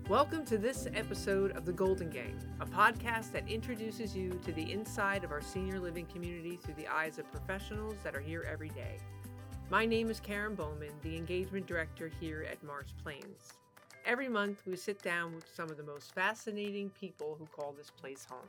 Welcome to this episode of The Golden Gang, a podcast that introduces you to the inside of our senior living community through the eyes of professionals that are here every day. My name is Karen Bowman, the Engagement Director here at Mars Plains. Every month, we sit down with some of the most fascinating people who call this place home.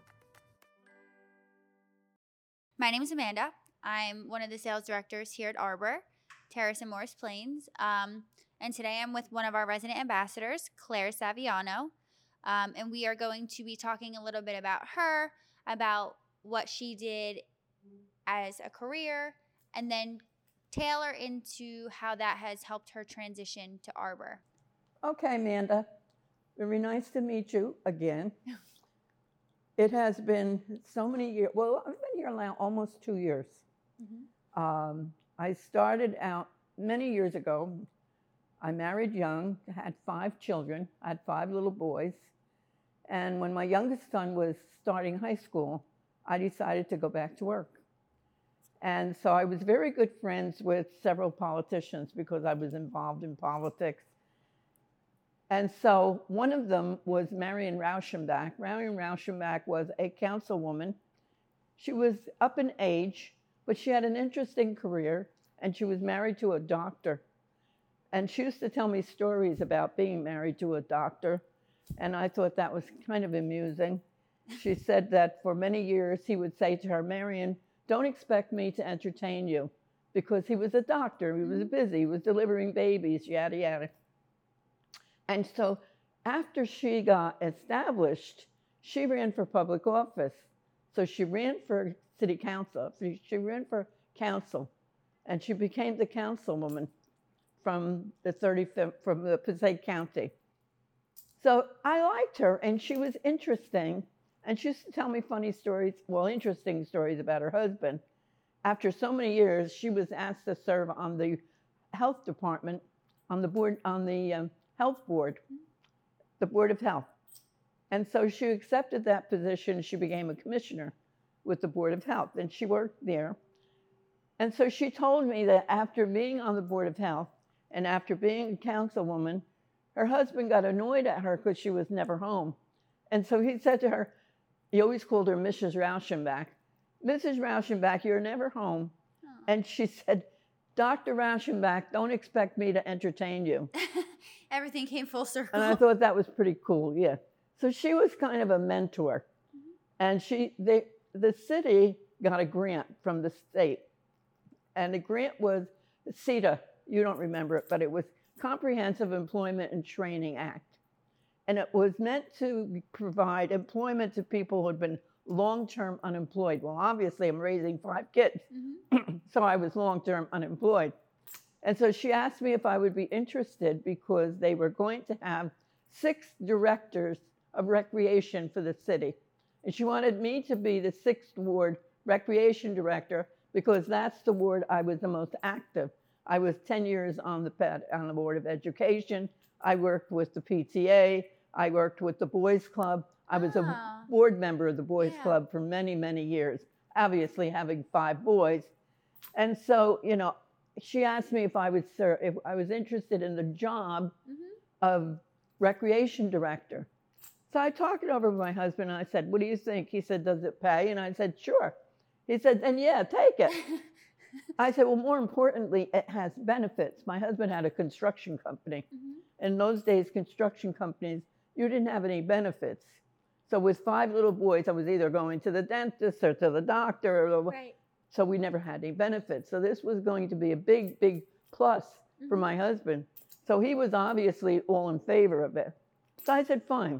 My name is Amanda. I'm one of the sales directors here at Arbor, Terrace and Morris Plains. And today I'm with one of our resident ambassadors, Claire Saviano. And we are going to be talking a little bit about her, about what she did as a career, and then tailor into how that has helped her transition to Arbor. Okay, Amanda. Very nice to meet you again. It has been so many years. Well, I've been here now almost 2 years. Mm-hmm. I started out many years ago. I married young, had 5 children. I had 5 little boys. And when my youngest son was starting high school, I decided to go back to work. And so I was very good friends with several politicians because I was involved in politics. And so one of them was Marion Rauschenbach. Marion Rauschenbach was a councilwoman. She was up in age, but she had an interesting career, and she was married to a doctor. And she used to tell me stories about being married to a doctor, and I thought that was kind of amusing. She said that for many years he would say to her, Marion, don't expect me to entertain you, because he was a doctor, he was busy, he was delivering babies, yada, yada. And so after she got established, she ran for public office. So she ran for city council, she ran for council, and she became the councilwoman from the Passaic County. So I liked her, and she was interesting, and she used to tell me funny stories, well, interesting stories about her husband. After so many years, she was asked to serve on the health department, on the board, on the health board, the Board of Health. And so she accepted that position. She became a commissioner with the Board of Health, and she worked there. And so she told me that after being on the Board of Health and after being a councilwoman, her husband got annoyed at her because she was never home. And so he said to her, he always called her Mrs. Rauschenbach, Mrs. Rauschenbach, you're never home. Oh. And she said, Dr. Rauschenbach, don't expect me to entertain you. Everything came full circle. And I thought that was pretty cool, yeah. So she was kind of a mentor. And the city got a grant from the state. And the grant was CETA. You don't remember it, but it was Comprehensive Employment and Training Act. And it was meant to provide employment to people who had been long-term unemployed. Well, obviously, I'm raising 5 kids, so I was long-term unemployed. And so she asked me if I would be interested because they were going to have 6 directors of recreation for the city. And she wanted me to be the 6th Ward Recreation Director because that's the ward I was the most active. I was 10 years on the Board of Education. I worked with the PTA. I worked with the Boys Club. I was a board member of the Boys Club for many, many years, obviously having 5 boys. And so, you know, she asked me if I was interested in the job of recreation director. So I talked it over with my husband, and I said, what do you think? He said, does it pay? And I said, sure. He said, then yeah, take it. I said, well, more importantly, it has benefits. My husband had a construction company. In those days, construction companies, you didn't have any benefits. So with 5 little boys, I was either going to the dentist or to the doctor. Right. So we never had any benefits. So this was going to be a big, big plus for my husband. So he was obviously all in favor of it. So I said, fine.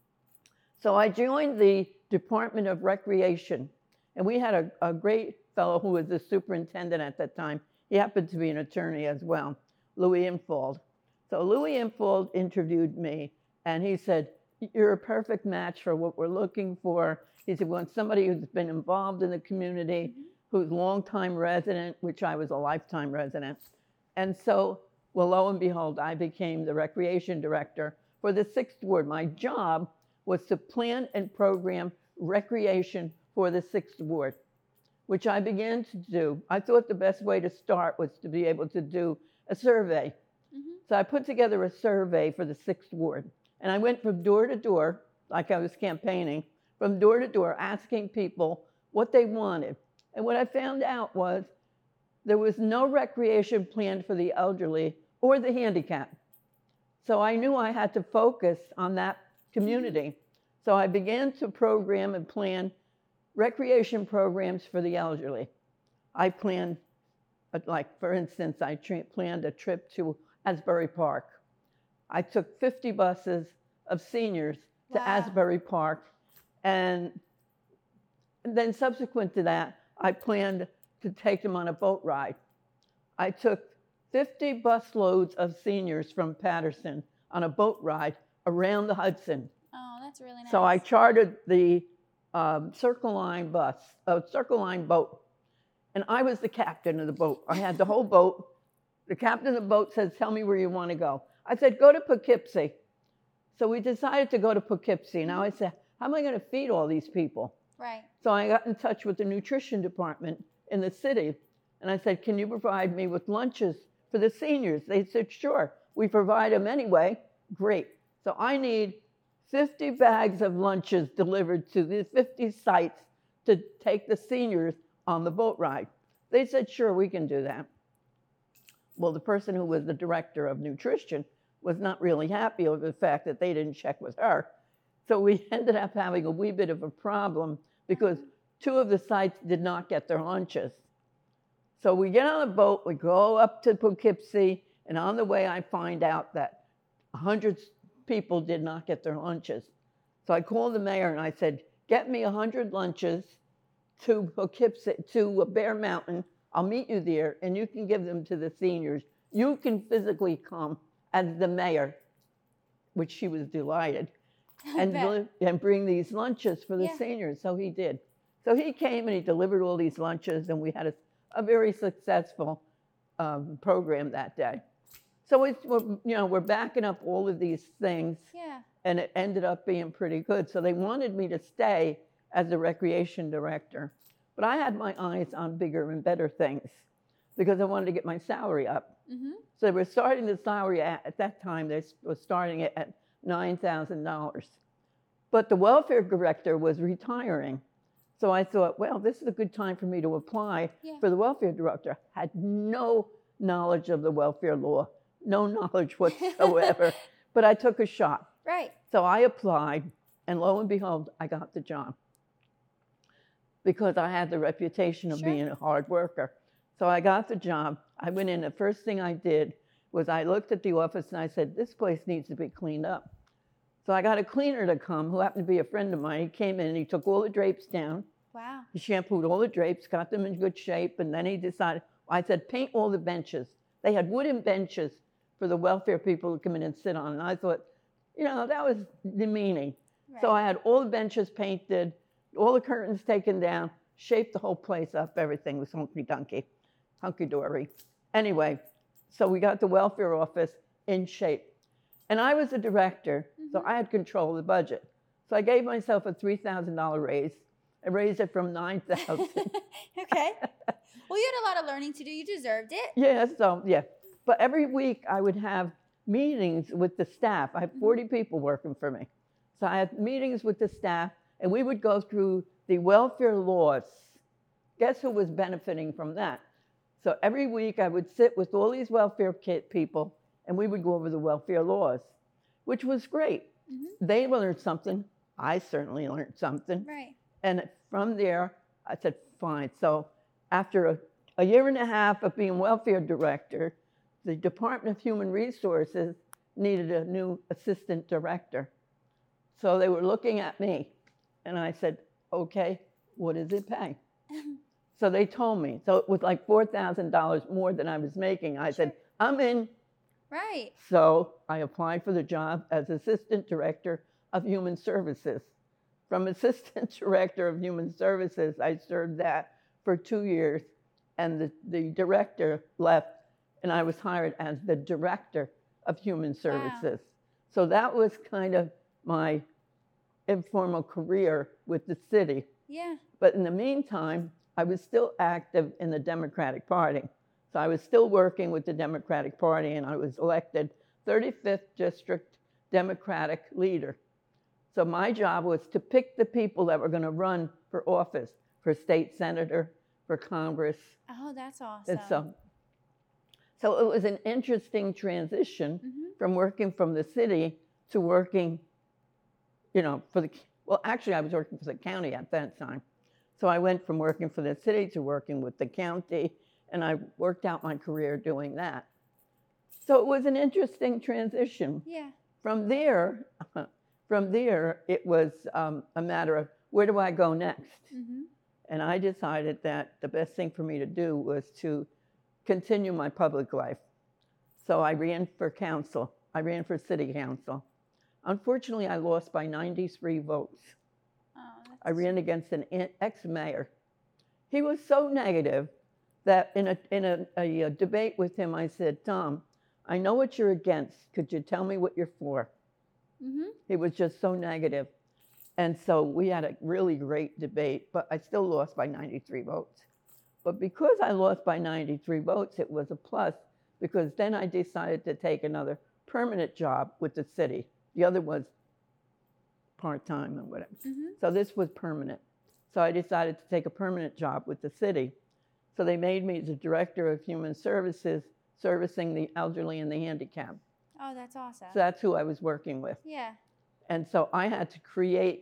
So I joined the Department of Recreation. And we had a great fellow who was the superintendent at that time. He happened to be an attorney as well, Louis Infald. So Louis Infald interviewed me, and he said, you're a perfect match for what we're looking for. He said, we want somebody who's been involved in the community, who's a longtime resident, which I was a lifetime resident. And so, well, lo and behold, I became the recreation director for the 6th Ward. My job was to plan and program recreation for the 6th Ward, which I began to do. I thought the best way to start was to be able to do a survey. So I put together a survey for the 6th Ward. And I went from door to door, like I was campaigning, from door to door, asking people what they wanted. And what I found out was there was no recreation plan for the elderly or the handicapped. So I knew I had to focus on that community. So I began to program and plan recreation programs for the elderly. I planned, like for instance, I planned a trip to Asbury Park. I took 50 buses of seniors to Asbury Park. And then subsequent to that, I planned to take them on a boat ride. I took 50 bus loads of seniors from Patterson on a boat ride around the Hudson. Oh, that's really nice. So I chartered the Circle Line boat, and I was the captain of the boat. I had the whole boat. The captain of the boat said, tell me where you want to go. I said, go to Poughkeepsie. So we decided to go to Poughkeepsie. Now I said, how am I going to feed all these people? Right. So I got in touch with the nutrition department in the city, and I said, can you provide me with lunches for the seniors? They said, sure. We provide them anyway. Great. So I need 50 bags of lunches delivered to these 50 sites to take the seniors on the boat ride. They said, sure, we can do that. Well, the person who was the director of nutrition was not really happy with the fact that they didn't check with her. So we ended up having a wee bit of a problem because 2 of the sites did not get their lunches. So we get on a boat, we go up to Poughkeepsie, and on the way I find out that 100 people did not get their lunches. So I called the mayor and I said, get me 100 lunches to Poughkeepsie, to Bear Mountain. I'll meet you there and you can give them to the seniors. You can physically come as the mayor, which she was delighted, and bring these lunches for the seniors. So he did. So he came and he delivered all these lunches, and we had a very successful program that day. So we're backing up all of these things, and it ended up being pretty good. So they wanted me to stay as the recreation director, but I had my eyes on bigger and better things because I wanted to get my salary up. Mm-hmm. So they were starting the salary at that time. They were starting it at $9,000, but the welfare director was retiring. So I thought, well, this is a good time for me to apply for the welfare director. Had no knowledge of the welfare law, no knowledge whatsoever, but I took a shot. Right. So I applied, and lo and behold, I got the job because I had the reputation of being a hard worker. So I got the job. I went in, the first thing I did was I looked at the office and I said, this place needs to be cleaned up. So I got a cleaner to come who happened to be a friend of mine. He came in and he took all the drapes down. Wow. He shampooed all the drapes, got them in good shape, and then he decided, I said, paint all the benches. They had wooden benches for the welfare people to come in and sit on. And I thought, that was demeaning. Right. So I had all the benches painted, all the curtains taken down, shaped the whole place up. Everything was hunky-dory. Anyway, so we got the welfare office in shape. And I was the director, so I had control of the budget. So I gave myself a $3,000 raise. I raised it from $9,000. Okay. Well, you had a lot of learning to do. You deserved it. Yeah. But every week I would have meetings with the staff. I had 40 people working for me. So I had meetings with the staff, and we would go through the welfare laws. Guess who was benefiting from that? So every week I would sit with all these welfare people, and we would go over the welfare laws, which was great. Mm-hmm. They learned something. I certainly learned something. Right. And from there, I said, fine. So after a year and a half of being welfare director, the Department of Human Resources needed a new assistant director. So they were looking at me, and I said, okay, what does it pay? So they told me. So it was like $4,000 more than I was making. I said, I'm in. Right. So I applied for the job as Assistant Director of Human Services. From Assistant Director of Human Services, I served that for 2 years, and the director left, and I was hired as the Director of Human Services. Wow. So that was kind of my informal career with the city. Yeah. But in the meantime, I was still active in the Democratic Party. So I was still working with the Democratic Party, and I was elected 35th District Democratic leader. So my job was to pick the people that were going to run for office, for state senator, for Congress. Oh, that's awesome. And so it was an interesting transition from working from the city to working, actually I was working for the county at that time. So I went from working for the city to working with the county, and I worked out my career doing that. So it was an interesting transition. Yeah. From there, it was a matter of where do I go next? And I decided that the best thing for me to do was to continue my public life. So I ran for council. I ran for city council. Unfortunately, I lost by 93 votes. Oh, I ran against an ex-mayor. He was so negative that in a debate with him, I said, Tom, I know what you're against. Could you tell me what you're for? He was just so negative. And so we had a really great debate, but I still lost by 93 votes. But because I lost by 93 votes, it was a plus, because then I decided to take another permanent job with the city. The other was part-time and whatever. So this was permanent. So I decided to take a permanent job with the city. So they made me the director of human services, servicing the elderly and the handicapped. Oh, that's awesome. So that's who I was working with. Yeah. And so I had to create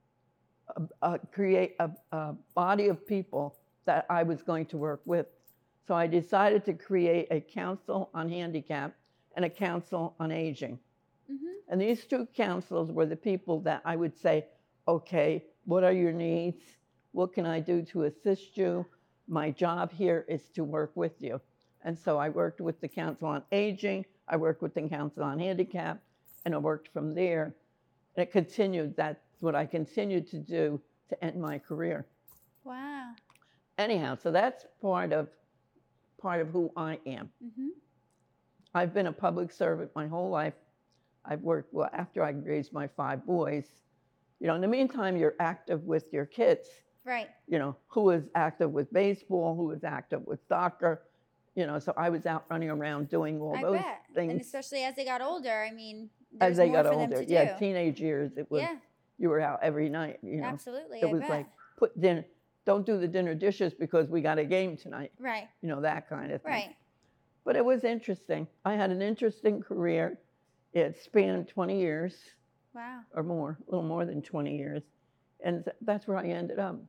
a body of people that I was going to work with. So I decided to create a council on handicap and a council on aging. And these two councils were the people that I would say, okay, what are your needs? What can I do to assist you? My job here is to work with you. And so I worked with the council on aging, I worked with the council on handicap, and I worked from there. And it continued. That's what I continued to do to end my career. Wow. Anyhow, so that's part of who I am. I've been a public servant my whole life. I've worked, after I raised my 5 boys, in the meantime, you're active with your kids. Right. Who was active with baseball, who was active with soccer, so I was out running around doing all those things. And especially as they got older, I mean, as they got older, them to do. Teenage years, it was, you were out every night, Absolutely, It was like, put dinner, don't do the dinner dishes because we got a game tonight. Right. That kind of thing. Right. But it was interesting. I had an interesting career. It spanned 20 years. Wow. Or more, a little more than 20 years. And that's where I ended up.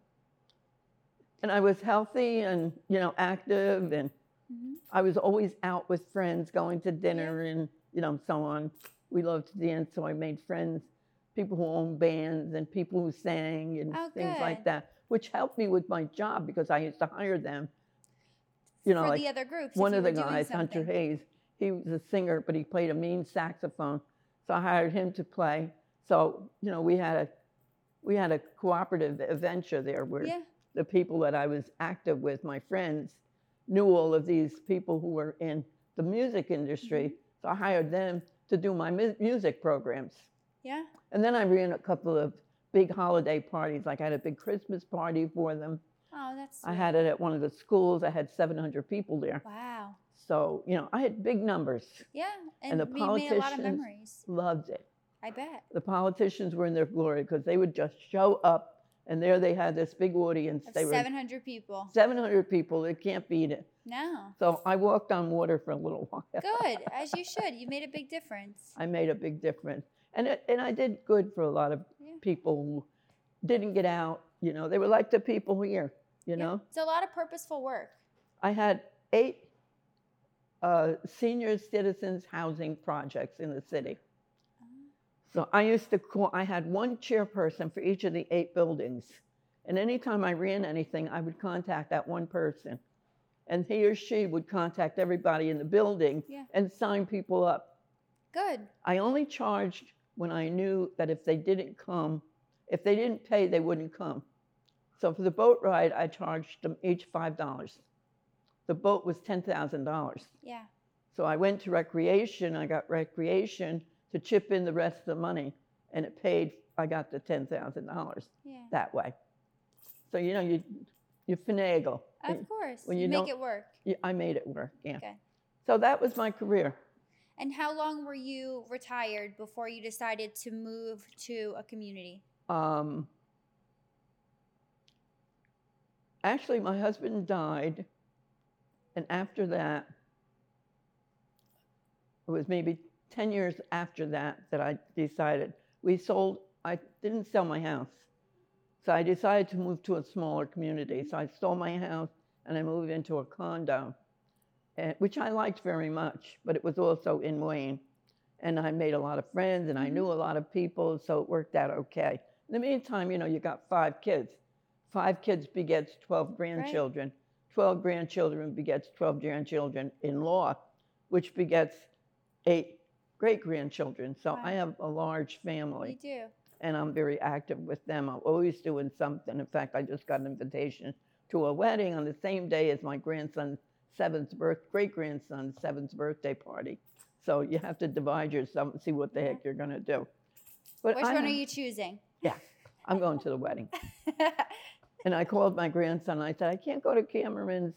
And I was healthy and, active, and I was always out with friends, going to dinner and, so on. We loved to dance, so I made friends, people who owned bands and people who sang and things like that, which helped me with my job because I used to hire them. For the other groups. One of the guys, Hunter Hayes, he was a singer, but he played a mean saxophone. So I hired him to play. So, we had a cooperative adventure there where the people that I was active with, my friends, knew all of these people who were in the music industry. So I hired them to do my music programs. Yeah. And then I ran a couple of big holiday parties. Like I had a big Christmas party for them. Oh, that's sweet. I had it at one of the schools. I had 700 people there. Wow. So, I had big numbers. Yeah, And the we made a lot of politicians memories. loved it. I bet. The politicians were in their glory because they would just show up, and there they had this big audience. Of They were 700 people. 700 people. They can't beat it. No. So I walked on water for a little while. Good, as you should. You made a big difference. I made a big difference. And I did good for a lot of people who didn't get out. They were like the people here, It's a lot of purposeful work. I had 8 senior citizens housing projects in the city. So I had one chairperson for each of the 8 buildings. And anytime I ran anything, I would contact that one person. And he or she would contact everybody in the building and sign people up. Good. I only charged when I knew that if they didn't pay, they wouldn't come. So for the boat ride, I charged them each $5. The boat was $10,000. Yeah. So I went to recreation. I got recreation to chip in the rest of the money, and it paid. I got the $10,000 that way. So you finagle. Of course. When you make it work. I made it work. Yeah. Okay. So that was my career. And how long were you retired before you decided to move to a community? Actually, my husband died, and after that, it was maybe 10 years after that I decided. I didn't sell my house. So I decided to move to a smaller community. So I sold my house and I moved into a condo, which I liked very much, but it was also in Wayne. And I made a lot of friends and I knew a lot of people, so it worked out okay. In the meantime, you got 5 kids. 5 kids begets 12 grandchildren. Right. 12 grandchildren begets 12 grandchildren in law, which begets 8 great-grandchildren. So wow. I have a large family. You do. And I'm very active with them. I'm always doing something. In fact, I just got an invitation to a wedding on the same day as my great-grandson's 7th birthday party. So you have to divide yourself and see what the heck you're going to do. But which one are you choosing? Yeah, I'm going to the wedding. And I called my grandson. I said, I can't go to Cameron's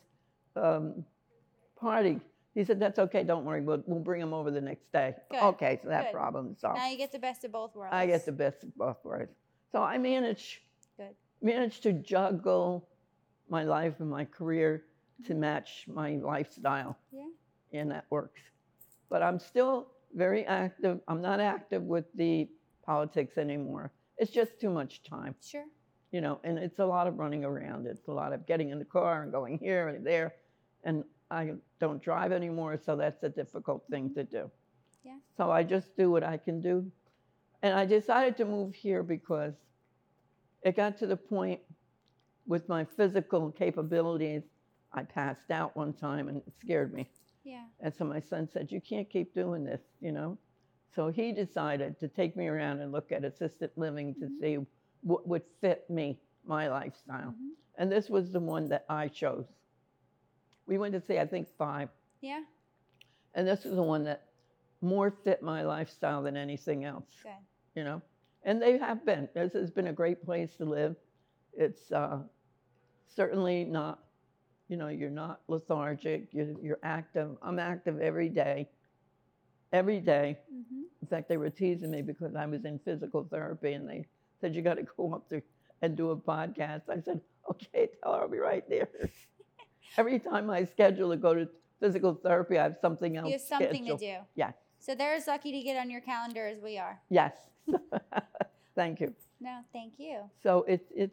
party. He said, that's okay, don't worry, we'll bring him over the next day. Good. Okay, so that problem solved. Now you get the best of both worlds. I get the best of both worlds. So I managed to juggle my life and my career to match my lifestyle. Yeah. And that works. But I'm still very active. I'm not active with the politics anymore. It's just too much time. Sure. And it's a lot of running around. It's a lot of getting in the car and going here and there. And I don't drive anymore, so that's a difficult thing to do. Yeah. So I just do what I can do. And I decided to move here because it got to the point with my physical capabilities, I passed out one time and it scared me. Yeah. And so my son said, you can't keep doing this, So he decided to take me around and look at assisted living to see what would fit me, my lifestyle. And this was the one that I chose. We went to see, I think, 5. Yeah. And this is the one that more fit my lifestyle than anything else. Good. And they have been. This has been a great place to live. It's certainly not, you're not lethargic. You're active. I'm active every day. Every day. In fact, they were teasing me because I was in physical therapy, and they said, you got to go up there and do a podcast. I said, okay, tell her I'll be right there. Every time I schedule to go to physical therapy, I have something else. You have something to do. Yes. So they're as lucky to get on your calendar as we are. Yes. Thank you. No, thank you. So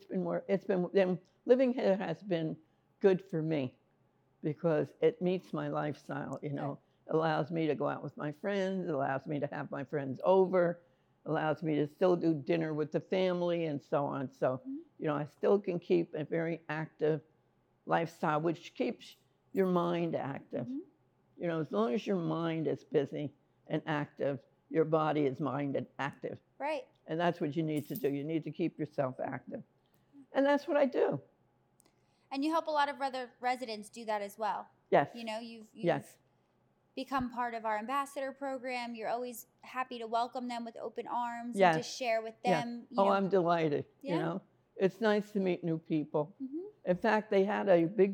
living here has been good for me because it meets my lifestyle. Allows me to go out with my friends, allows me to have my friends over, allows me to still do dinner with the family and so on. So, I still can keep a very active lifestyle, which keeps your mind active. As long as your mind is busy and active, your body is mind and active. Right. And that's what you need to do. You need to keep yourself active. And that's what I do. And you help a lot of other residents do that as well. Yes. You've become part of our ambassador program. You're always happy to welcome them with open arms and to share with them. Yeah. I'm delighted. It's nice to meet new people. In fact, they had a big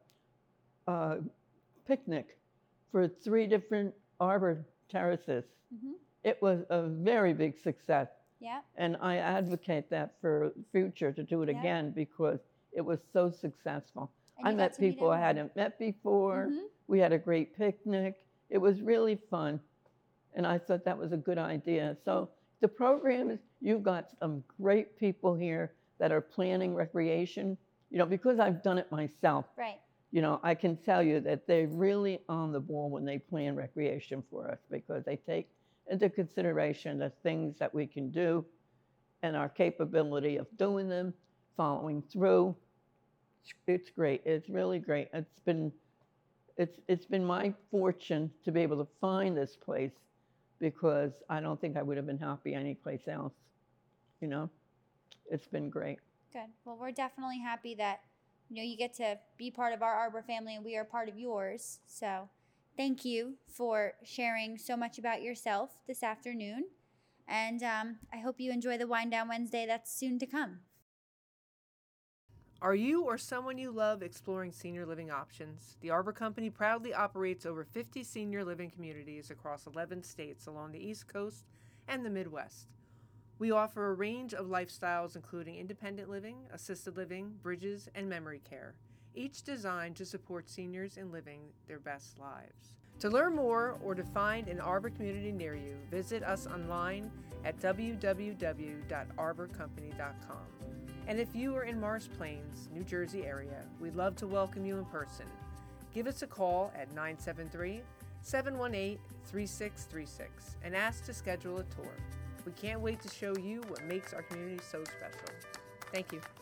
picnic for 3 different arbor terraces. It was a very big success. Yeah. And I advocate that for future to do it again because it was so successful. I met people I hadn't met before. We had a great picnic. It was really fun. And I thought that was a good idea. So the program is, you've got some great people here that are planning recreation. Because I've done it myself. Right. I can tell you that they're really on the ball when they plan recreation for us because they take into consideration the things that we can do and our capability of doing them, following through. It's great. It's really great. It's been my fortune to be able to find this place because I don't think I would have been happy anyplace else. It's been great. Good. Well, we're definitely happy that you get to be part of our Arbor family and we are part of yours. So thank you for sharing so much about yourself this afternoon. And I hope you enjoy the Wind Down Wednesday that's soon to come. Are you or someone you love exploring senior living options? The Arbor Company proudly operates over 50 senior living communities across 11 states along the East Coast and the Midwest. We offer a range of lifestyles including independent living, assisted living, bridges, and memory care, each designed to support seniors in living their best lives. To learn more or to find an Arbor community near you, visit us online at www.arborcompany.com. And if you are in Morris Plains, New Jersey area, we'd love to welcome you in person. Give us a call at 973-718-3636 and ask to schedule a tour. We can't wait to show you what makes our community so special. Thank you.